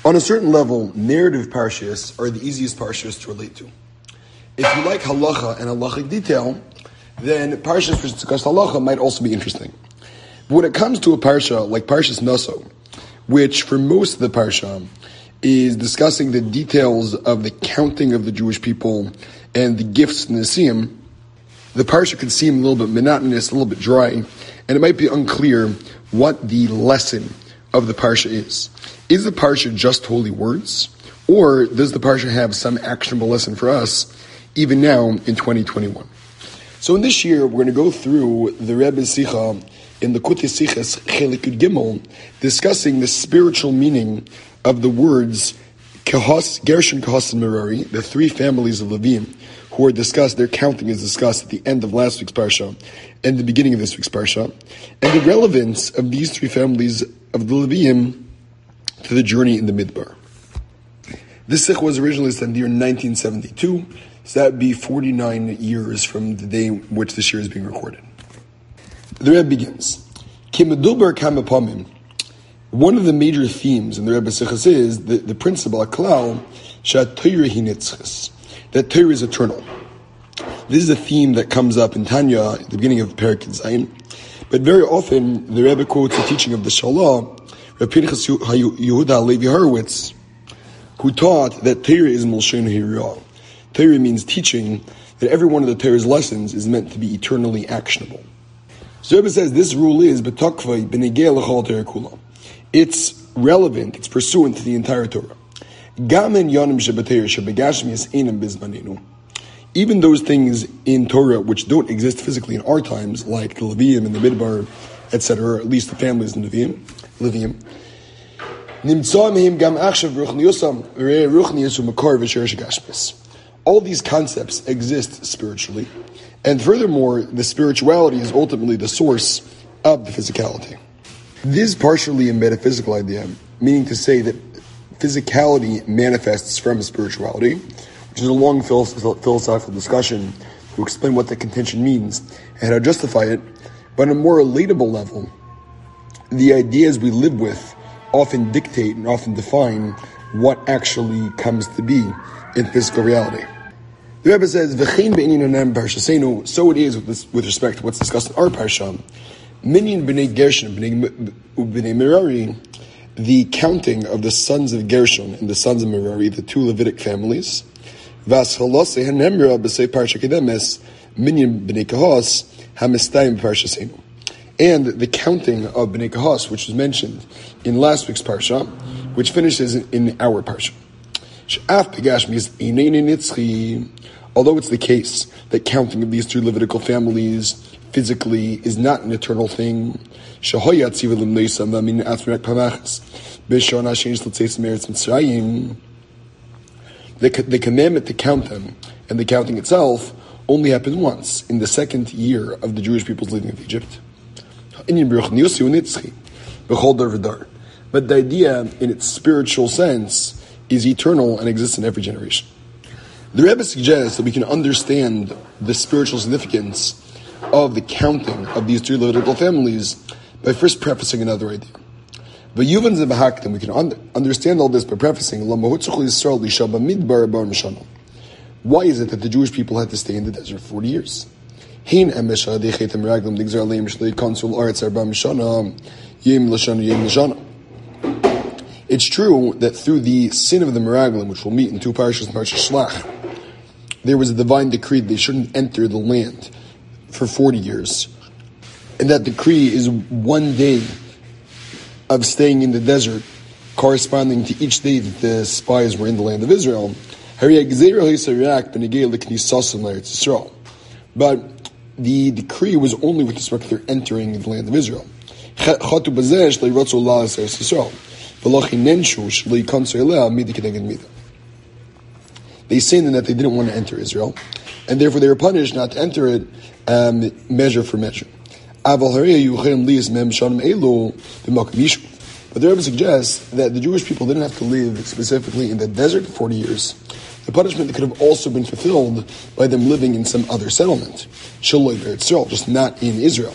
On a certain level, narrative parshas are the easiest parshas to relate to. If you like halacha and halachic detail, then parshas which discuss halacha might also be interesting. But when it comes to a parsha like Parshas Naso, which for most of the parsha is discussing the details of the counting of the Jewish people and the gifts in the Nisim, the parsha could seem a little bit monotonous, a little bit dry, and it might be unclear what the lesson of the parsha is. Is the parsha just holy words, or does the parsha have some actionable lesson for us, even now in 2021? So in this year, we're going to go through the Rebbe's Sicha in the Likutei Sichos Chelik Yud Gimel, discussing the spiritual meaning of the words Gershon, Kahas, and Merari, the three families of Levim, who are discussed, their counting is discussed at the end of last week's parsha and the beginning of this week's parsha, and the relevance of these three families of the Levim to the journey in the Midbar. This Sikh was originally sent in the year 1972, so that would be 49 years from the day in which this year is being recorded. The Rebbe begins. Kimedubar kamapamim. One of the major themes in the Rebbe Sichos is the principle, klal, shat-Torah hi nitzchis, that Torah is eternal. This is a theme that comes up in Tanya at the beginning of Perek Zayin, but very often the Rebbe quotes the teaching of the Shalah, Reb Pinchas Yehuda Halevi Horowitz, who taught that Torah is Molshon Hirah. Torah means teaching, that every one of the Torah's lessons is meant to be eternally actionable. So the Rebbe says this rule is b'takvay b'negei l'chol Torah kula. It's relevant, it's pursuant to the entire Torah. Gamen yanim shebetorah shebegashmias einam bizmanenu. Even those things in Torah which don't exist physically in our times, like the Levium and the Midbar, etc., or at least the families in Levium, all these concepts exist spiritually, and furthermore, the spirituality is ultimately the source of the physicality. This is partially a metaphysical idea, meaning to say that physicality manifests from spirituality, which is a long philosophical discussion to explain what the contention means and how to justify it. But on a more relatable level, the ideas we live with often dictate and often define what actually comes to be in physical reality. The Rebbe says, "V'chein be'inyan parshasenu." So it is with respect to what's discussed in our parsha. Minyan b'nei Gershon b'nei Merari, the counting of the sons of Gershon and the sons of Merari, the two Levitic families. V'aschalosei hanemra b'sei parsha kedemes minyan b'nei Kahas hamistayim parshasenu. And the counting of Bnei Kahas, which was mentioned in last week's parsha, which finishes in our parsha. Although it's the case that counting of these three Levitical families physically is not an eternal thing, the commandment to count them and the counting itself only happened once, in the second year of the Jewish people's leaving of Egypt. But the idea, in its spiritual sense, is eternal and exists in every generation. The Rebbe suggests that we can understand the spiritual significance of the counting of these three Levitical families by first prefacing another idea. We can understand all this by prefacing, why is it that the Jewish people had to stay in the desert for 40 years? It's true that through the sin of the Meraglim, which we'll meet in two parashas, Parshas Shlach, there was a divine decree that they shouldn't enter the land for 40 years. And that decree is one day of staying in the desert, corresponding to each day that the spies were in the land of Israel. But the decree was only with respect to their entering the land of Israel. They sinned in that they didn't want to enter Israel, and therefore they were punished not to enter it measure for measure. But the Rebbe suggests that the Jewish people didn't have to live specifically in the desert for 40 years. The punishment could have also been fulfilled by them living in some other settlement, just not in Israel.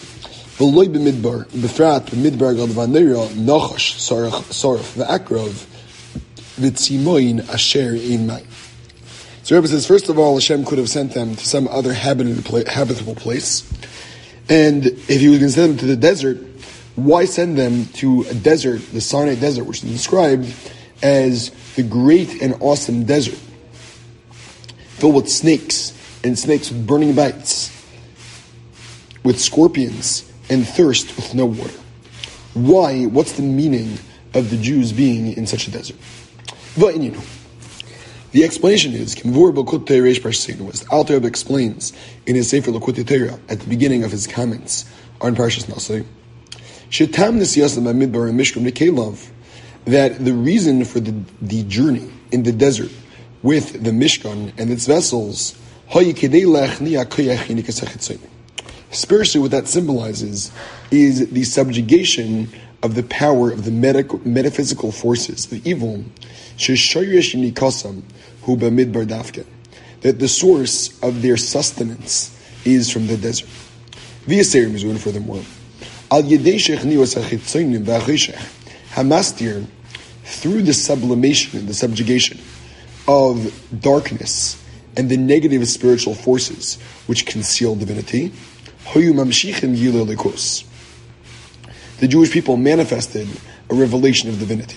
v'tzimoin asher ein mai. So Rebbe says, first of all, Hashem could have sent them to some other habitable place. And if he was going to send them to the desert, why send them to a desert, the Sinai desert, which is described as the great and awesome desert, filled with snakes, and snakes with burning bites, with scorpions, and thirst with no water? Why? What's the meaning of the Jews being in such a desert? The explanation is, as the Alter Rebbe explains in his Sefer Likutei Torah at the beginning of his comments on Parshas Nasi, that the reason for the journey in the desert with the Mishkan and its vessels, spiritually what that symbolizes is the subjugation of the power of the metaphysical forces, the evil, that the source of their sustenance is from the desert. Furthermore, Hamastir, through the sublimation and the subjugation of darkness and the negative spiritual forces which conceal divinity, the Jewish people manifested a revelation of divinity.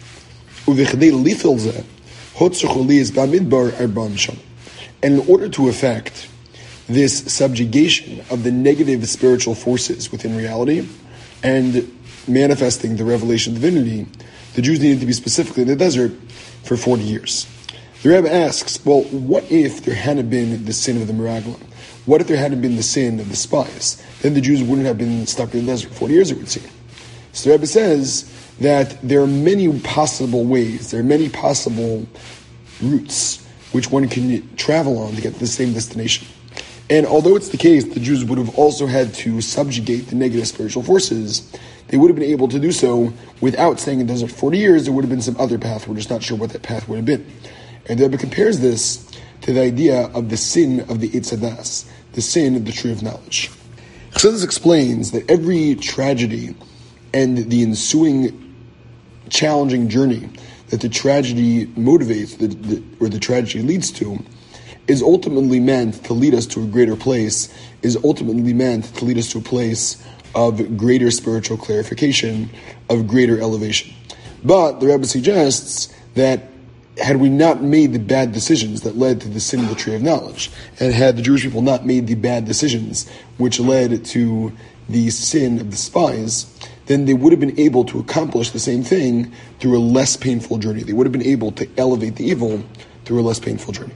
And in order to effect this subjugation of the negative spiritual forces within reality and manifesting the revelation of divinity, the Jews needed to be specifically in the desert for 40 years. The Rebbe asks, well, what if there hadn't been the sin of the Meraglim? What if there hadn't been the sin of the spies? Then the Jews wouldn't have been stuck in the desert for 40 years, it would seem. So the Rebbe says that there are many possible ways, there are many possible routes which one can travel on to get to the same destination. And although it's the case the Jews would have also had to subjugate the negative spiritual forces, they would have been able to do so without staying in the desert for 40 years. There would have been some other path. We're just not sure what that path would have been. And the Rebbe compares this to the idea of the sin of the Eitz Hadas, the sin of the tree of knowledge. Chassidus explains that every tragedy and the ensuing challenging journey that the tragedy motivates, or the tragedy leads to, is ultimately meant to lead us to a greater place, is ultimately meant to lead us to a place of greater spiritual clarification, of greater elevation. But the Rebbe suggests that had we not made the bad decisions that led to the sin of the tree of knowledge, and had the Jewish people not made the bad decisions which led to the sin of the spies, then they would have been able to accomplish the same thing through a less painful journey. They would have been able to elevate the evil through a less painful journey.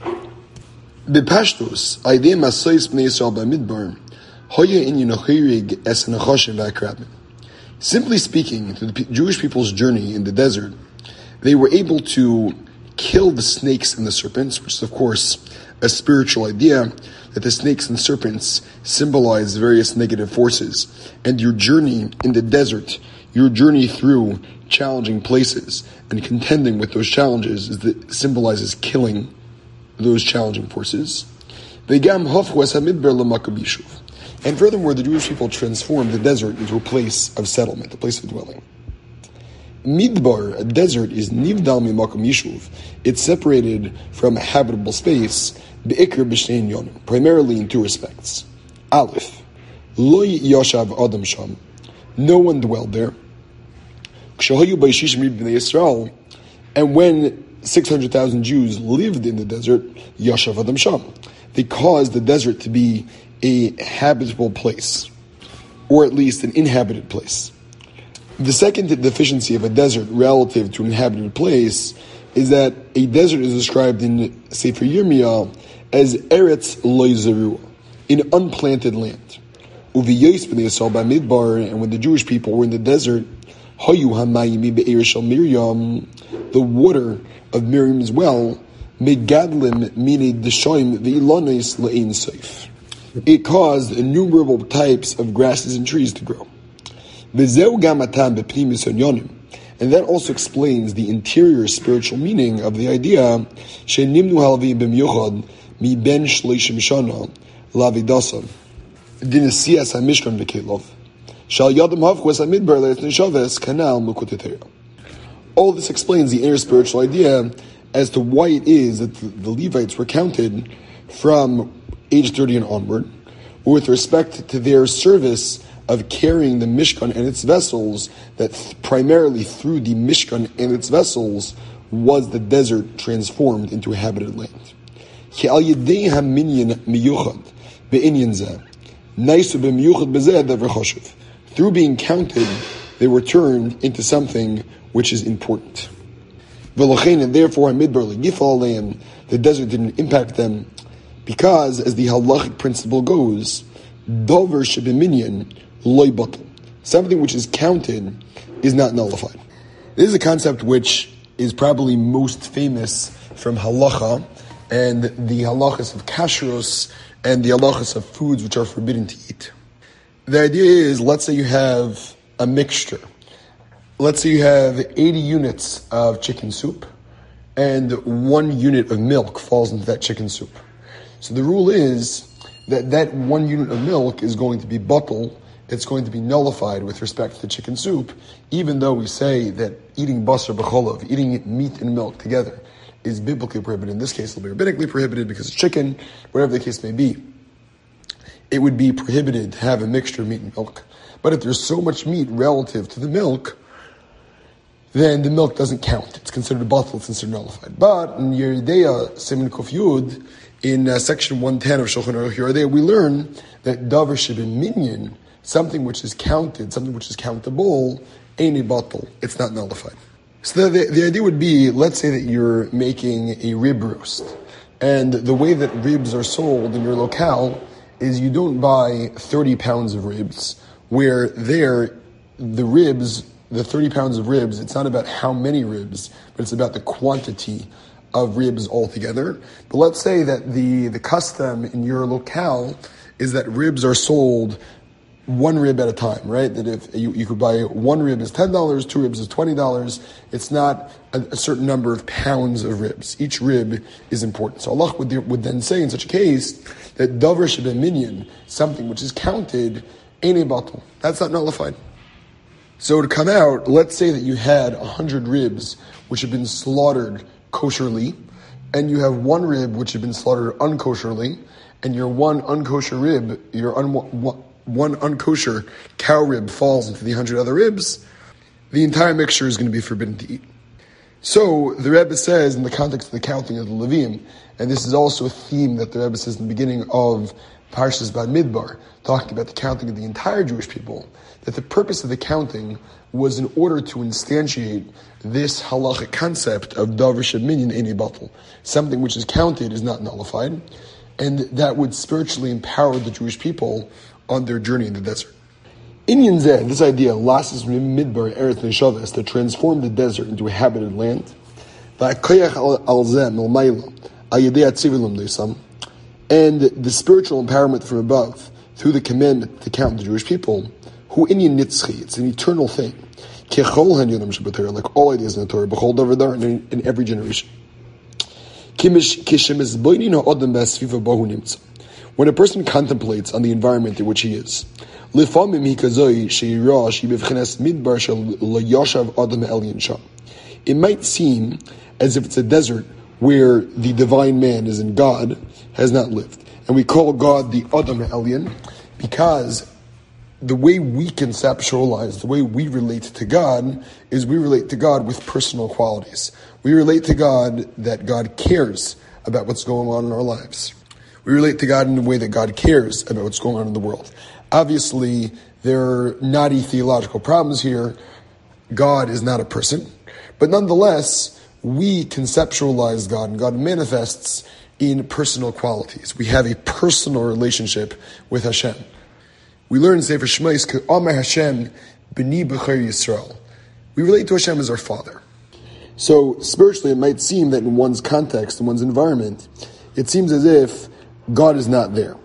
B'pashtus, idea masayis b'nei Yisrael b'midbar, hoya in yinochirig es nachashim v'akrabim. Simply speaking, through the Jewish people's journey in the desert, they were able to kill the snakes and the serpents, which is, of course, a spiritual idea, that the snakes and serpents symbolize various negative forces. And your journey in the desert, your journey through challenging places and contending with those challenges symbolizes killing those challenging forces. And furthermore, the Jewish people transformed the desert into a place of settlement, a place of dwelling. Midbar, a desert, is nivdal mimakom yishuv. It's separated from a habitable space, be'ikr b'shtein yonim, primarily in two respects. Aleph, loy yashav adam sham, no one dwelled there. Kshahayu b'yishishim b'nei Yisrael, and when 600,000 Jews lived in the desert, yashav adam sham, they caused the desert to be a habitable place, or at least an inhabited place. The second deficiency of a desert relative to an inhabited place is that a desert is described in Sefer Yirmiyah as Eretz Lo Zerua, in unplanted land. Uviyos b'nei Yisrael b'midbar, and when the Jewish people were in the desert, Hayu hamayim be'er shel Miriam, the water of Miriam's well, megadlim mini deshoim ve'ilonis le'ein seif. It caused innumerable types of grasses and trees to grow. And that also explains the interior spiritual meaning of the idea All this explains the inner spiritual idea as to why it is that the Levites were counted from age 30 and onward, with respect to their service of carrying the Mishkan and its vessels, that primarily through the Mishkan and its vessels was the desert transformed into a habited land. Through being counted, they were turned into something which is important. And therefore, the desert didn't impact them, because, as the halachic principle goes, dover shebeminyan loy batel. Something which is counted is not nullified. This is a concept which is probably most famous from halacha and the halachas of kashrus and the halachas of foods which are forbidden to eat. The idea is, let's say you have a mixture. Let's say you have 80 units of chicken soup and 1 unit of milk falls into that chicken soup. So the rule is that 1 unit of milk is going to be batel. It's going to be nullified with respect to chicken soup, even though we say that eating basar b'cholov, eating meat and milk together, is biblically prohibited. In this case, it'll be rabbinically prohibited because it's chicken, whatever the case may be. It would be prohibited to have a mixture of meat and milk. But if there's so much meat relative to the milk, then the milk doesn't count. It's considered batel, it's considered nullified. But in Yeridea, Siman Kuf Yud, in section 110 of Shulchan Aruch Yeridea, we learn that davar shebeminyan, something which is counted, something which is countable, ain't a batel. It's not nullified. So the idea would be, let's say that you're making a rib roast, and the way that ribs are sold in your locale is you don't buy 30 pounds of ribs, where the 30 pounds of ribs, it's not about how many ribs, but it's about the quantity of ribs altogether. But let's say that the custom in your locale is that ribs are sold 1 rib at a time, right? That if you could buy 1 rib is $10, 2 ribs is $20. It's not a certain number of pounds of ribs. Each rib is important. So Allah would then say in such a case that davar shebeminyan, something which is counted, ain't a batel. That's not nullified. So to come out, let's say that you had 100 ribs which have been slaughtered kosherly, and you have 1 rib which have been slaughtered unkosherly, and your one unkosher rib, one unkosher cow rib falls into the 100 other ribs, the entire mixture is going to be forbidden to eat. So the Rebbe says, in the context of the counting of the Levim, and this is also a theme that the Rebbe says in the beginning of Parshas Bamidbar, talking about the counting of the entire Jewish people, that the purpose of the counting was in order to instantiate this halachic concept of davar shebeminyan ain't a batel. Something which is counted is not nullified, and that would spiritually empower the Jewish people on their journey in the desert. Inyan Zeh, this idea, lasses midbar eretz neshavas, to transform the desert into a habited land, and the spiritual empowerment from above through the commandment to count the Jewish people, who inyan nitzchi, it's an eternal thing, like all ideas in the Torah, b'chol davar dar, in every generation. When a person contemplates on the environment in which he is, it might seem as if it's a desert where the divine man, as in God, has not lived. And we call God the Adam Elyon because the way we conceptualize, the way we relate to God, is we relate to God with personal qualities. We relate to God that God cares about what's going on in our lives. We relate to God in the way that God cares about what's going on in the world. Obviously, there are knotty theological problems here. God is not a person. But nonetheless, we conceptualize God, and God manifests in personal qualities. We have a personal relationship with Hashem. We learn in Sefer Shmos, K'amar Hashem b'ni b'chor Yisrael. We relate to Hashem as our Father. So spiritually, it might seem that in one's context, in one's environment, it seems as if God is not there.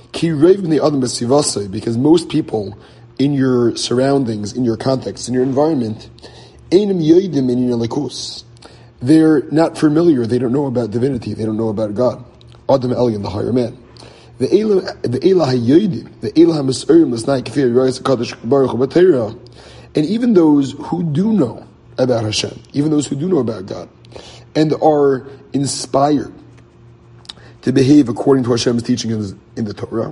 Because most people in your surroundings, in your context, in your environment, they're not familiar, they don't know about divinity, they don't know about God. Adam Elyon, the higher man. And even those who do know, about Hashem, even those who do know about God, and are inspired to behave according to Hashem's teaching in the Torah.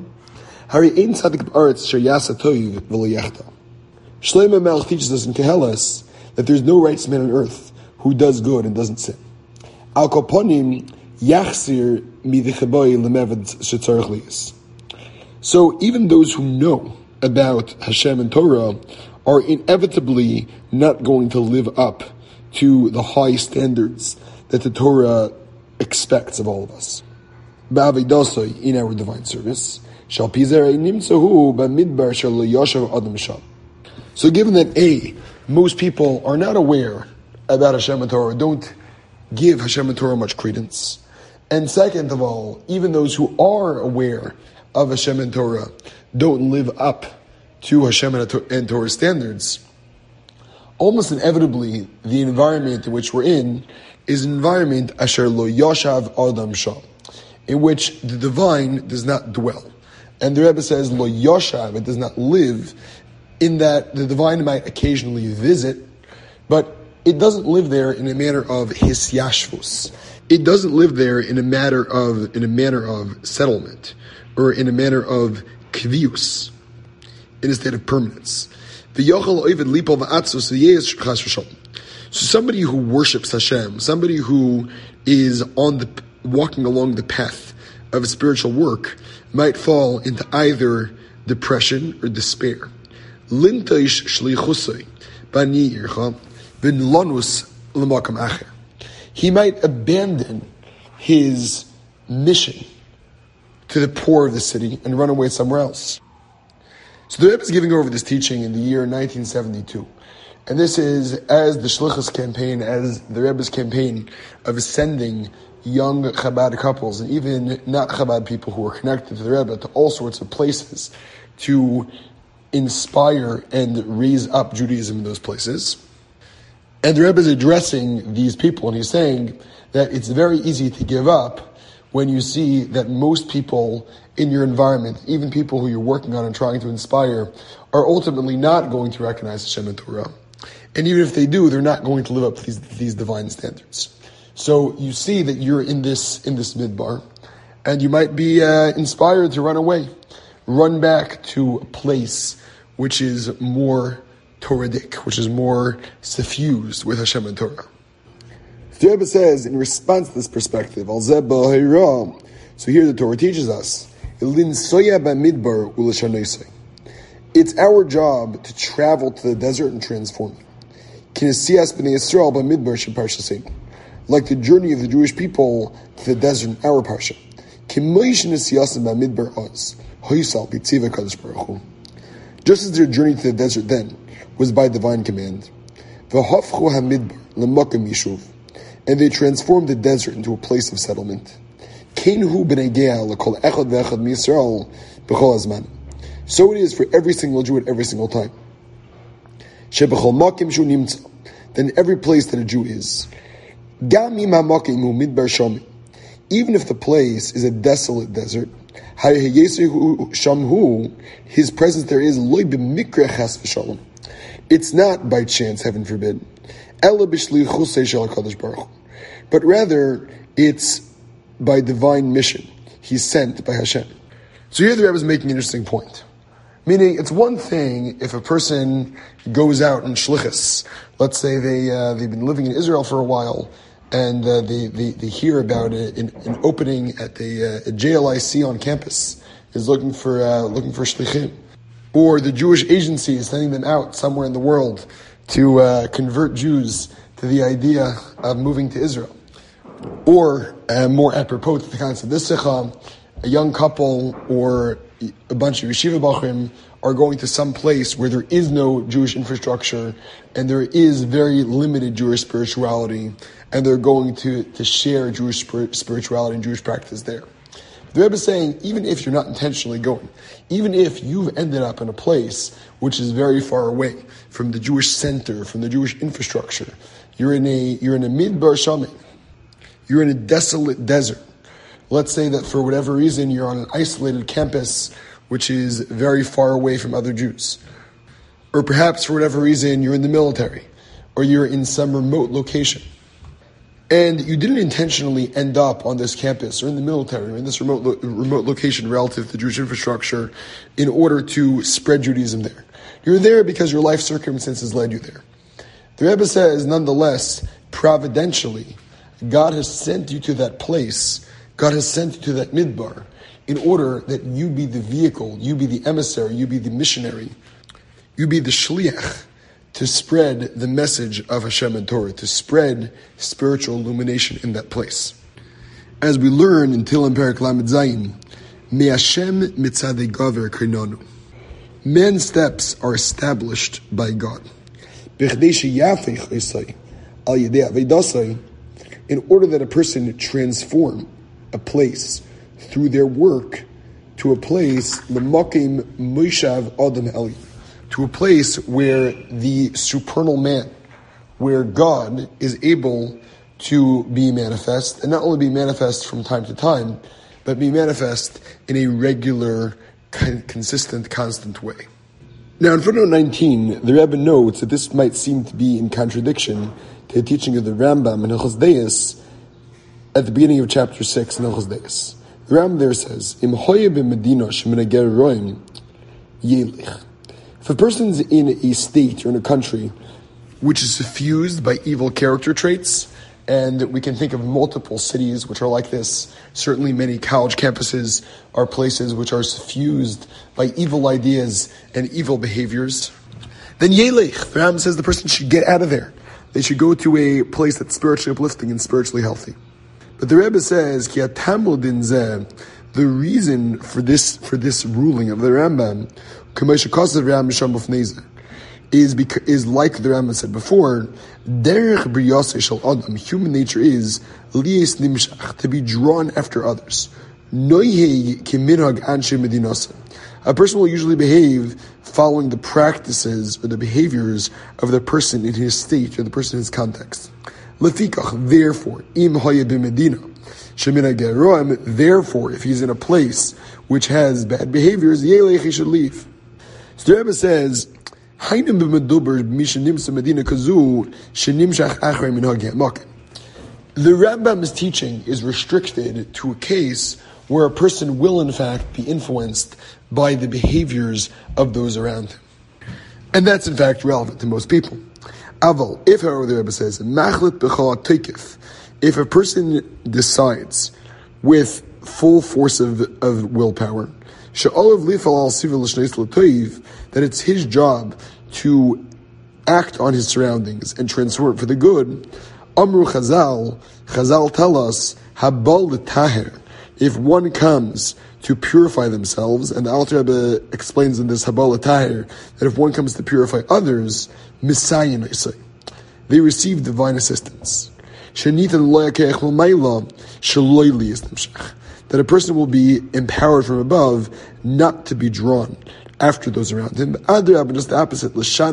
Shlomo Melech teaches us in Keheles that there's no righteous man on earth who does good and doesn't sin. Al koponim yachzir midichaboy lemevad shetzarich liyis. So even those who know about Hashem and Torah are inevitably not going to live up to the high standards that the Torah expects of all of us. Ba'avidosoi, in our divine service, shal pizerei nimtzahu b'midbar shal yoshav adam sham. So given that most people are not aware about Hashem and Torah, don't give Hashem and Torah much credence, and second of all, even those who are aware of Hashem and Torah don't live up to Hashem and Torah standards, almost inevitably the environment in which we're in is an environment asher lo yoshav adam sham, in which the divine does not dwell. And the Rebbe says lo yoshav, it does not live, in that the divine might occasionally visit, but it doesn't live there in a manner of hisyashvus. It doesn't live there in a manner of settlement, or in a manner of kvius, in a state of permanence. So somebody who worships Hashem, somebody who is walking along the path of spiritual work, might fall into either depression or despair. He might abandon his mission to the poor of the city and run away somewhere else. So the Rebbe is giving over this teaching in the year 1972. And this is as the Shlichus campaign, as the Rebbe's campaign of sending young Chabad couples and even not Chabad people who are connected to the Rebbe to all sorts of places to inspire and raise up Judaism in those places. And the Rebbe is addressing these people, and he's saying that it's very easy to give up when you see that most people in your environment, even people who you're working on and trying to inspire, are ultimately not going to recognize Hashem and Torah. And even if they do, they're not going to live up to these divine standards. So you see that you're in this midbar, and you might be inspired to run away, run back to a place which is more Toradic, which is more suffused with Hashem and Torah. The Rebbe says, in response to this perspective, so here the Torah teaches us, it's our job to travel to the desert and transform it. Like the journey of the Jewish people to the desert in our parsha. Just as their journey to the desert then was by divine command, and they transformed the desert into a place of settlement. So it is for every single Jew at every single time. Then every place that a Jew is, even if the place is a desolate desert, his presence there is it's not by chance, heaven forbid, but rather it's by divine mission. He's sent by Hashem. So here the Rebbe is making an interesting point. Meaning, it's one thing if a person goes out in shlichus. Let's say they've been living in Israel for a while, and they hear about an opening at a JLIC on campus is looking for shlichim, or the Jewish agency is sending them out somewhere in the world to convert Jews to the idea of moving to Israel. Or more apropos to the concept of this sikha, a young couple or a bunch of yeshiva bachrim are going to some place where there is no Jewish infrastructure and there is very limited Jewish spirituality, and they're going to share Jewish spirituality and Jewish practice there. The Rebbe is saying, even if you're not intentionally going, even if you've ended up in a place which is very far away from the Jewish center, from the Jewish infrastructure, you're in a midbar shamim, you're in a desolate desert. Let's say that for whatever reason you're on an isolated campus which is very far away from other Jews. Or perhaps for whatever reason you're in the military, or you're in some remote location, and you didn't intentionally end up on this campus or in the military or in this remote location relative to Jewish infrastructure in order to spread Judaism there. You're there because your life circumstances led you there. The Rebbe says, nonetheless, providentially, God has sent you to that place, God has sent you to that midbar, in order that you be the vehicle, you be the emissary, you be the missionary, you be the shliach, to spread the message of Hashem and Torah, to spread spiritual illumination in that place. As we learn in Tehillim Perek Lamed Zayin, Me Hashem mitzadei gaver krinanu. Men's steps are established by God. In order that a person transform a place through their work to a place, l'makim moishav adam eli, to a place where the supernal man, where God is able to be manifest, and not only be manifest from time to time, but be manifest in a regular, consistent, constant way. Now, in footnote 19, the Rebbe notes that this might seem to be in contradiction to the teaching of the Rambam in Hilchos Deis at the beginning of chapter 6 in Hilchos Deis. The Rambam there says, Im hoye b'medina sheminager roim yelich. If a person's in a state or in a country which is suffused by evil character traits, and we can think of multiple cities which are like this, certainly many college campuses are places which are suffused by evil ideas and evil behaviors, then yelech, the Rambam says the person should get out of there. They should go to a place that's spiritually uplifting and spiritually healthy. But the Rebbe says, Ki atamul din zeh, the reason for this ruling of the Rambam, is like the Rambam said before, derech briyaseh shel adam, human nature is liyes nimshach, to be drawn after others. Noyhei kiminhag anshe medinasa. A person will usually behave following the practices or the behaviors of the person in his state or the person in his context. Lefikach, therefore, im haya b'medina sheminhag geroim, therefore, if he's in a place which has bad behaviors, yelech, he should leave. So the Rebbe says, the Rambam's teaching is restricted to a case where a person will in fact be influenced by the behaviors of those around him. And that's in fact relevant to most people. Aval, if however the Rebbe says, if a person decides with full force of willpower, that it's his job to act on his surroundings and transform it for the good. Amru Chazal tell us, Habal l'taher, if one comes to purify themselves, and the Alter Rebbe explains in this Habal l'taher, that if one comes to purify others, Misayin, they receive divine assistance. That a person will be empowered from above not to be drawn after those around him. Just the opposite.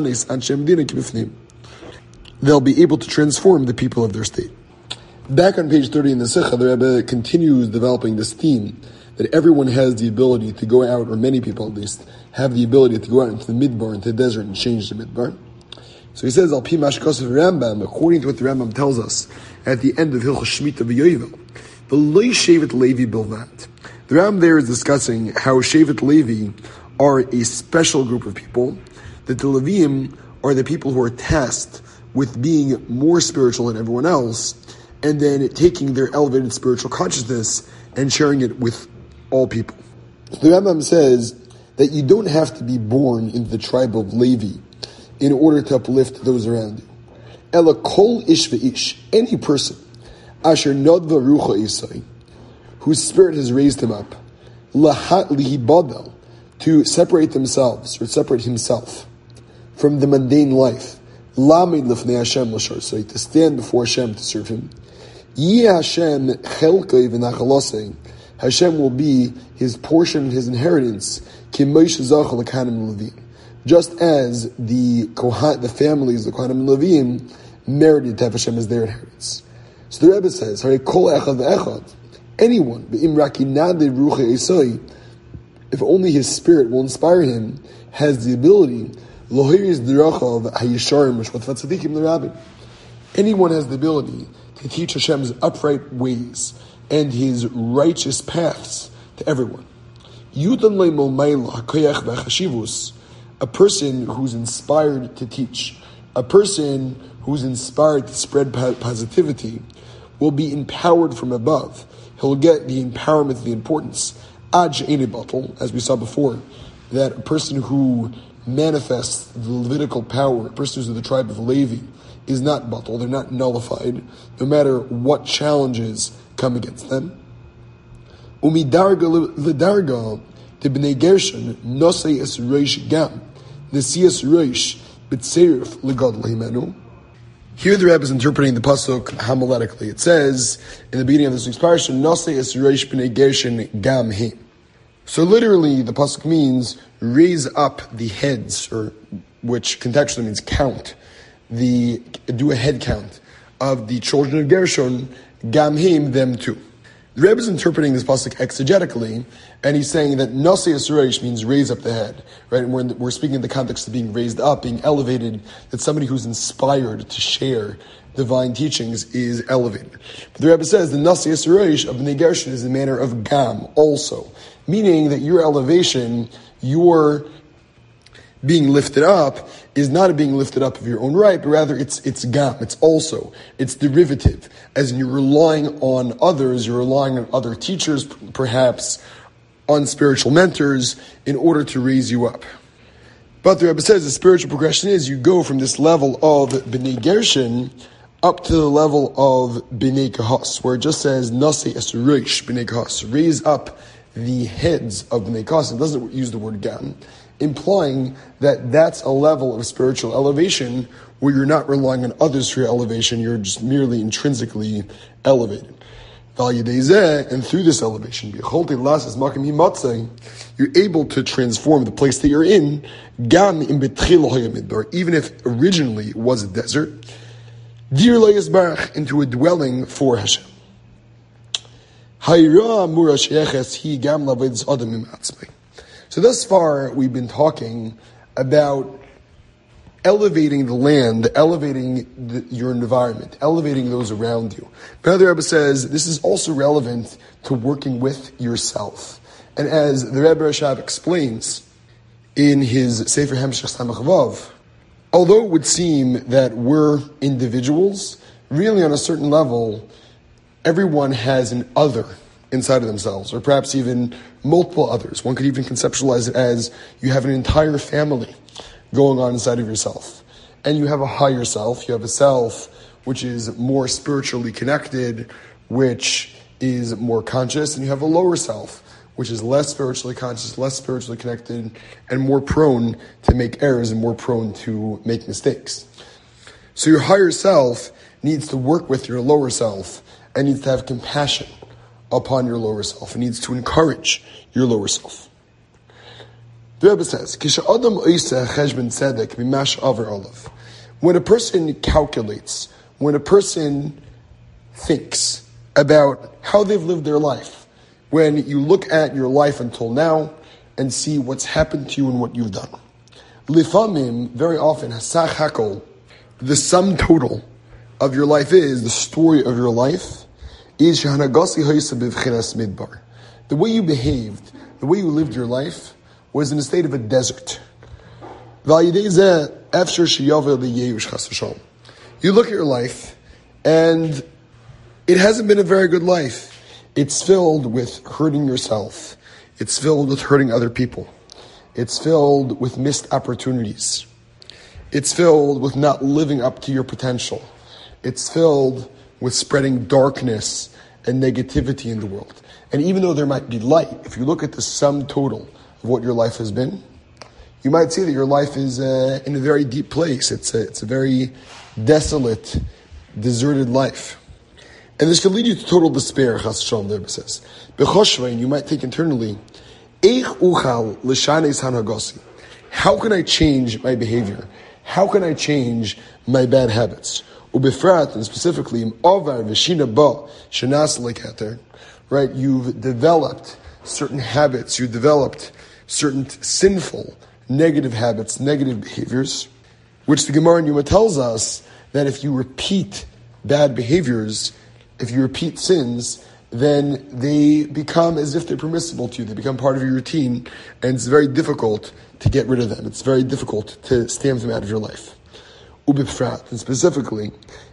They'll be able to transform the people of their state. Back on page 30 in the Sikha, the Rebbe continues developing this theme that everyone has the ability to go out, or many people at least, have the ability to go out into the midbar, into the desert, and change the midbar. So he says, Al Pi Mashkos of Rambam, according to what the Rambam tells us at the end of Hilchos Shemitah v'Yovel, the Loi Shevet Levi Bilvat. The Rambam there is discussing how Shevet Levi are a special group of people, that the Leviim are the people who are tasked with being more spiritual than everyone else, and then taking their elevated spiritual consciousness and sharing it with all people. So the Rambam says that you don't have to be born into the tribe of Levi in order to uplift those around you. Ela kol ish ve'ish, any person, asher nodva rucha isai, whose spirit has raised him up, lahat lihibadal, to separate themselves, or separate himself from the mundane life, lamed lefnei Hashem l'sharsei, to stand before Hashem to serve Him. Yeh Hashem chelkei v'nachalosei, Hashem will be his portion, his inheritance, ki Moshe zachal l'kahanim l'Levim, just as the families, the Kohanim and Levim, merited to have Hashem as their inheritance. So the Rebbe says, Hare kol echad ve'echad, anyone, be'im rakinade ruche esoi, if only his spirit will inspire him, has the ability, Anyone has the ability to teach Hashem's upright ways and His righteous paths to everyone. A person who's inspired to teach, a person who's inspired to spread positivity, will be empowered from above. He'll get the empowerment, the importance. As we saw before, that a person who manifests the Levitical power, a person who's of the tribe of Levi, is not batal, they're not nullified, no matter what challenges come against them. Umidarga ledarga de bnei Gershon nosei es reish gam nesias reish b'tzeiruf legad lehimenu. Here the Rebbe is interpreting the pasuk homiletically. It says in the beginning of this week's parasha, nosei es reish bnei Gershon gam him. So literally, the pasuk means raise up the heads, or which contextually means count. Do a head count of the children of Gershon, gamhim, them too. The Rebbe is interpreting this pasuk exegetically, and he's saying that Nasi Yisrael means raise up the head, right? And we're speaking in the context of being raised up, being elevated, that somebody who's inspired to share divine teachings is elevated. But the Rebbe says the Nasi Yisrael of Bnei Gershon is a manner of gam also, meaning that your elevation, your being lifted up, is not a being lifted up of your own right, but rather it's gam, it's derivative. As in you're relying on others, you're relying on other teachers, perhaps on spiritual mentors, in order to raise you up. But the Rebbe says the spiritual progression is you go from this level of Bnei Gershon up to the level of Bnei Kahas, where it just says Nasi es reish Bnei Kahas, raise up the heads of Bnei Kahas. It doesn't use the word gam, implying that that's a level of spiritual elevation where you're not relying on others for your elevation, you're just merely intrinsically elevated. And through this elevation, you're able to transform the place that you're in, even if originally it was a desert, into a dwelling for Hashem. So thus far, we've been talking about elevating the land, elevating your environment, elevating those around you. But now the Rebbe says this is also relevant to working with yourself. And as the Rebbe Rashab explains in his Sefer Hemshech Samach Vav, although it would seem that we're individuals, really on a certain level, everyone has an other inside of themselves, or perhaps even multiple others. One could even conceptualize it as you have an entire family going on inside of yourself. And you have a higher self, you have a self which is more spiritually connected, which is more conscious, and you have a lower self, which is less spiritually conscious, less spiritually connected, and more prone to make errors and more prone to make mistakes. So your higher self needs to work with your lower self and needs to have compassion upon your lower self. It needs to encourage your lower self. The Rebbe says, when a person calculates, when a person thinks about how they've lived their life, when you look at your life until now and see what's happened to you and what you've done. Lifamim, very often, hasach hakol, the sum total of your life is, the story of your life, is shahanagasi haysa bivchinas midbar. The way you behaved, the way you lived your life, was in a state of a desert. You look at your life, and it hasn't been a very good life. It's filled with hurting yourself. It's filled with hurting other people. It's filled with missed opportunities. It's filled with not living up to your potential. It's filled with spreading darkness and negativity in the world. And even though there might be light, if you look at the sum total of what your life has been, you might see that your life is in a very deep place. It's a very desolate, deserted life. And this could lead you to total despair, Chas Shalom, the Rebbe says. And you might think internally, how can I change my behavior? How can I change my bad habits? Ubefrat, and specifically, right? You've developed certain habits, you've developed certain sinful negative habits, negative behaviors, which the Gemara in Yuma tells us that if you repeat bad behaviors, if you repeat sins, then they become as if they're permissible to you. They become part of your routine, and it's very difficult to get rid of them. It's very difficult to stamp them out of your life. Ubipfrat, and specifically,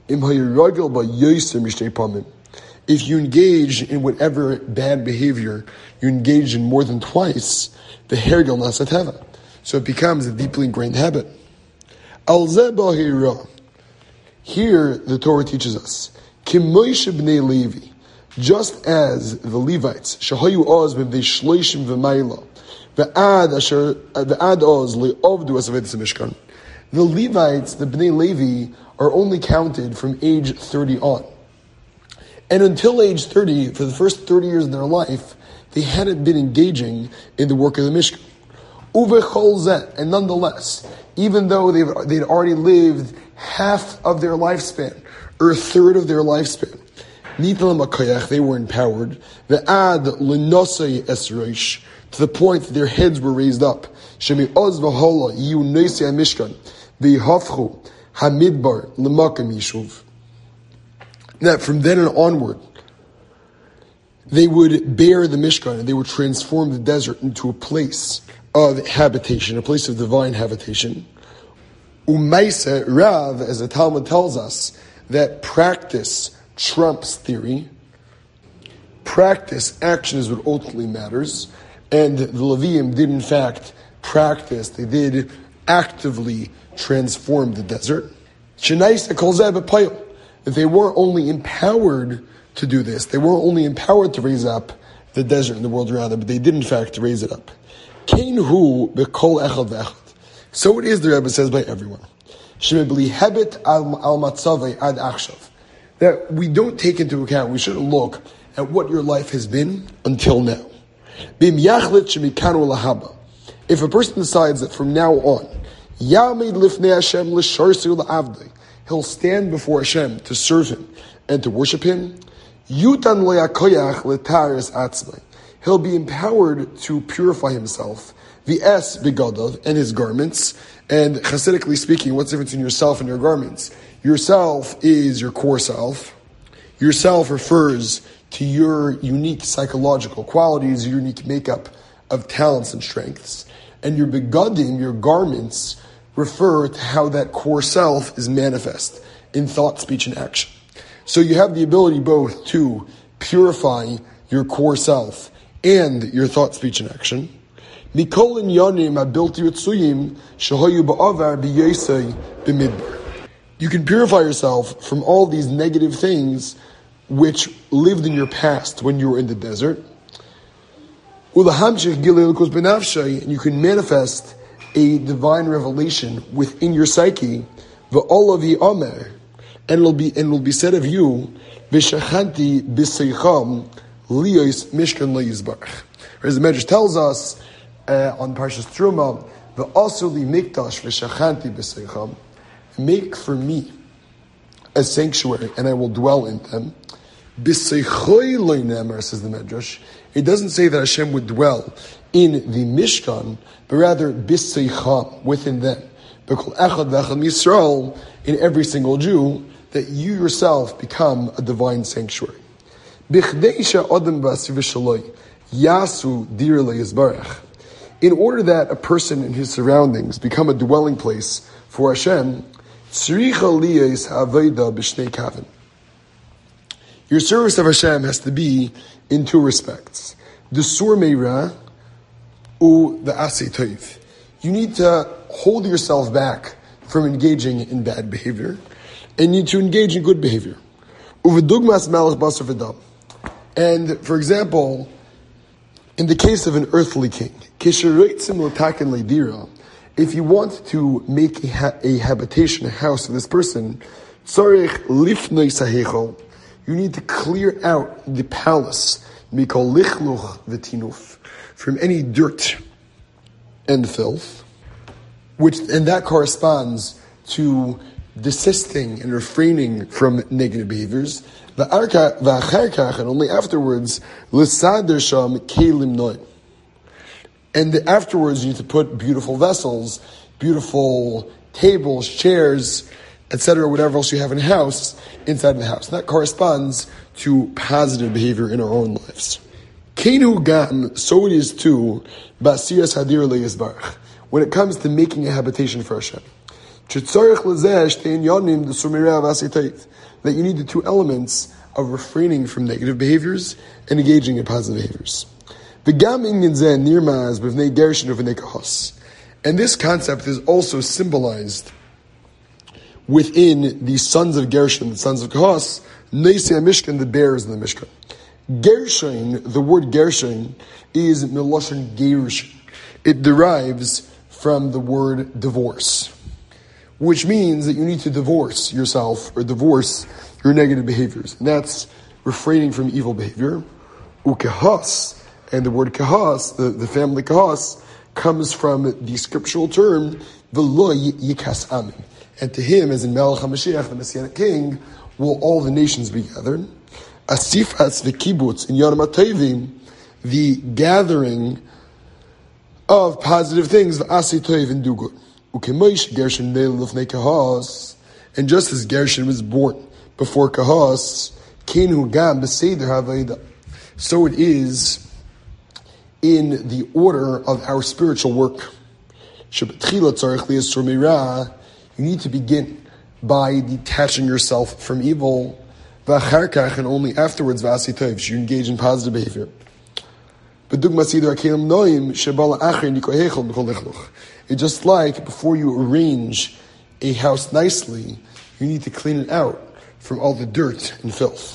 if you engage in whatever bad behavior you engage in more than twice, the hergel nasateva. So it becomes a deeply ingrained habit. Here, the Torah teaches us, Kimoishe b'nei Levi, just as the Levites, Shahayu Oz b'nei Shloishim v'mayla, v'ad Oz le'ovdu as Mishkan. The Levites, the Bnei Levi, are only counted from age 30 on. And until age 30, for the first 30 years of their life, they hadn't been engaging in the work of the Mishkan. And nonetheless, even though they'd already lived half of their lifespan, or a third of their lifespan, they were empowered, to the point that their heads were raised up. That from then on onward, they would bear the Mishkan and they would transform the desert into a place of habitation, a place of divine habitation. Umaisa Rav, as the Talmud tells us, that practice trumps theory. Practice, action is what ultimately matters. And the Leviim did in fact practice, they did actively transform the desert. That they weren't only empowered to do this, they weren't only empowered to raise up the desert and the world around them, but they did in fact raise it up. So it is, the Rebbe says, by everyone. That we don't take into account, we shouldn't look at what your life has been until now. If a person decides that from now on, he'll stand before Hashem to serve Him and to worship Him, he'll be empowered to purify himself, v'es begadov, and his garments. And Hasidically speaking, what's the difference in yourself and your garments? Yourself is your core self. Yourself refers to your unique psychological qualities, your unique makeup of talents and strengths. And your begadim, your garments, refer to how that core self is manifest in thought, speech, and action. So you have the ability both to purify your core self and your thought, speech, and action. You can purify yourself from all these negative things which lived in your past when you were in the desert. And you can manifest a divine revelation within your psyche. And it will be said of you, V'shachanti b'seicham liyos mishkan liyizbarach. As the Medrash tells us on Parshas Truma, V'asuli mikdash v'shachanti b'seicham, make for me a sanctuary, and I will dwell in them. B'seichoi loy ne'amar, says the Medrash. It doesn't say that Hashem would dwell in the Mishkan, but rather b'seicham, within them. B'kol echad v'echad Yisrael, in every single Jew, that you yourself become a divine sanctuary. In order that a person and his surroundings become a dwelling place for Hashem, your service of Hashem has to be in two respects. The sur meira or the asay toiv. You need to hold yourself back from engaging in bad behavior, and you need to engage in good behavior. And for example, in the case of an earthly king, if you want to make a habitation, a house for this person, you need to clear out the palace from any dirt and filth, and that corresponds to desisting and refraining from negative behaviors. And only afterwards, And afterwards, you need to put beautiful vessels, beautiful tables, chairs, etc., whatever else you have in the house, inside the house. And that corresponds to positive behavior in our own lives. Keinu gam, so it is too, ba'asiyas hadir le'yizbarach. When it comes to making a habitation for Hashem. That you need the two elements of refraining from negative behaviors and engaging in positive behaviors. And this concept is also symbolized within the sons of Gershon, the sons of Kahas, Neisei Mishkan, the bearers of the Mishkan. Gershon, the word Gershon, is Miloshan Gerush. It derives from the word divorce, which means that you need to divorce yourself or divorce your negative behaviors. And that's refraining from evil behavior. Ukehas, and the word kahas, the family kahas, comes from the scriptural term, v'lo yikas amin. And to him, as in Melech HaMashiach, the Messianic King, will all the nations be gathered. Asifas v'kibbutz in Yom HaTovim, the gathering of positive things, v'asi toiv, and do good. Ukemoish Gershon neil lefnei kahas, and just as Gershon was born before kahas, kenu gam b'seder havayda. So it is in the order of our spiritual work. You need to begin by detaching yourself from evil, and only afterwards you engage in positive behavior. It's just like before you arrange a house nicely, you need to clean it out from all the dirt and filth.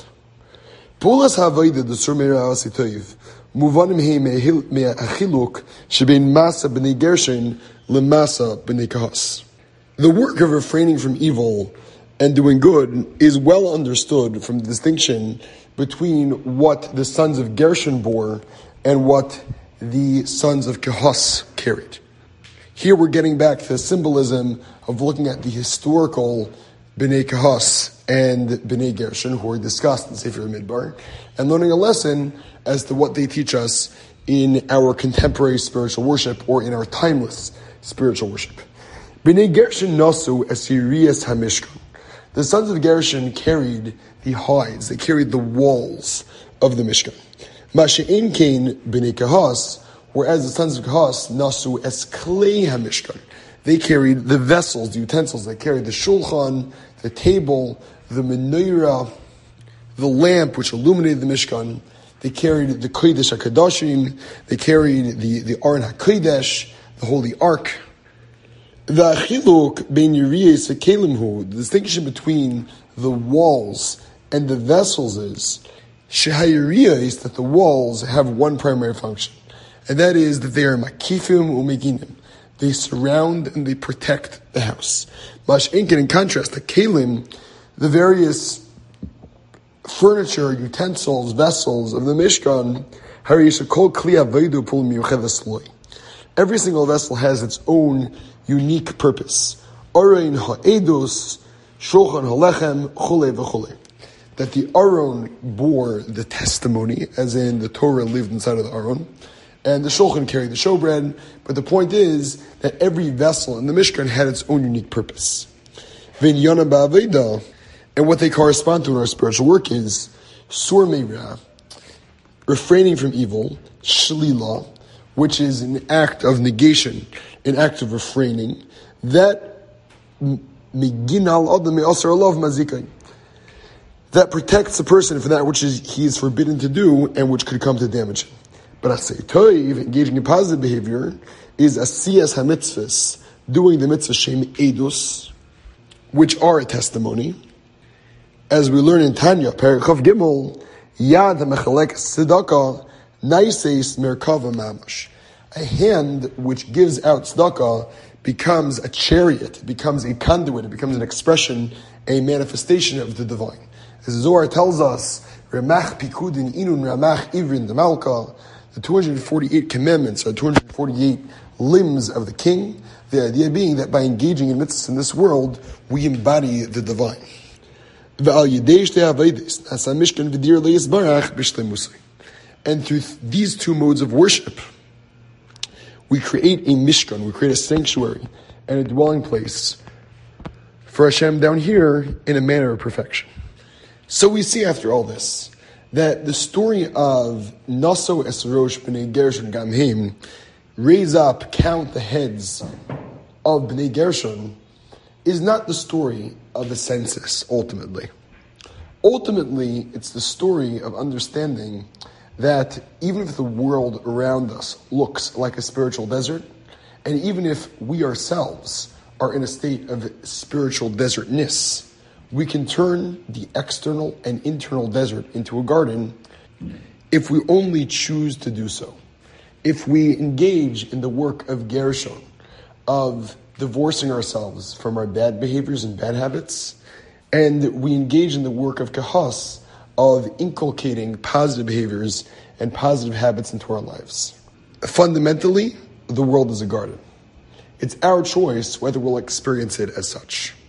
The work of refraining from evil and doing good is well understood from the distinction between what the sons of Gershon bore and what the sons of Kahas carried. Here we're getting back to the symbolism of looking at the historical Bnei Kahas and Bnei Gershon, who are discussed in Sefer Midbar, and learning a lesson as to what they teach us in our contemporary spiritual worship or in our timeless spiritual worship. Bnei Gershon nasu esiriyas hamishkan. The sons of Gershon carried the hides, they carried the walls of the Mishkan. Masha'in kain Bnei Kahas, whereas the sons of Kahas nasu es klei hamishkan. They carried the vessels, the utensils. They carried the shulchan, the table, the menorah, the lamp which illuminated the Mishkan. They carried the Kodesh HaKadoshim. They carried the Aron HaKodesh, the Holy Ark. The achiluk ben yiriyes v'kelimhu, the distinction between the walls and the vessels is shehayiriya is that the walls have one primary function, and that is that they are makifim umeginim. They surround and they protect the house. Mash'inkin, in contrast, the kelim, the various furniture, utensils, vessels of the Mishkan, every single vessel has its own unique purpose. That the Aron bore the testimony, as in the Torah lived inside of the Aron, and the Shulchan carried the showbread. But the point is that every vessel in the Mishkan had its own unique purpose. And what they correspond to in our spiritual work is sur meira, refraining from evil, shlila, which is an act of negation, an act of refraining, that that protects the person from that which he is forbidden to do and which could come to damage him. But asay toiv, engaging in positive behavior, is asiyas hamitzvahs, doing the mitzvah shem edus, which are a testimony. As we learn in Tanya, Perikov Gimel, Yad HaMechalek Tzedakah, Naiseis Merkava Mamash. A hand which gives out tzedakah becomes a chariot, it becomes a conduit, it becomes an expression, a manifestation of the divine. As Zohar tells us, Ramach Pikudin Inun Ramach Ivrin the Malka, the 248 commandments are 248 limbs of the king. The idea being that by engaging in mitzvahs in this world, we embody the divine. And through these two modes of worship, we create a mishkan, we create a sanctuary and a dwelling place for Hashem down here in a manner of perfection. So we see after all this that the story of Naso Esrosh B'nai Gershon Gamhim, raise up, count the heads of B'nai Gershon, is not the story of the census, ultimately. Ultimately, it's the story of understanding that even if the world around us looks like a spiritual desert, and even if we ourselves are in a state of spiritual desertness, we can turn the external and internal desert into a garden if we only choose to do so. If we engage in the work of Gershon, of divorcing ourselves from our bad behaviors and bad habits, and we engage in the work of Kahas, of inculcating positive behaviors and positive habits into our lives. Fundamentally, the world is a garden. It's our choice whether we'll experience it as such.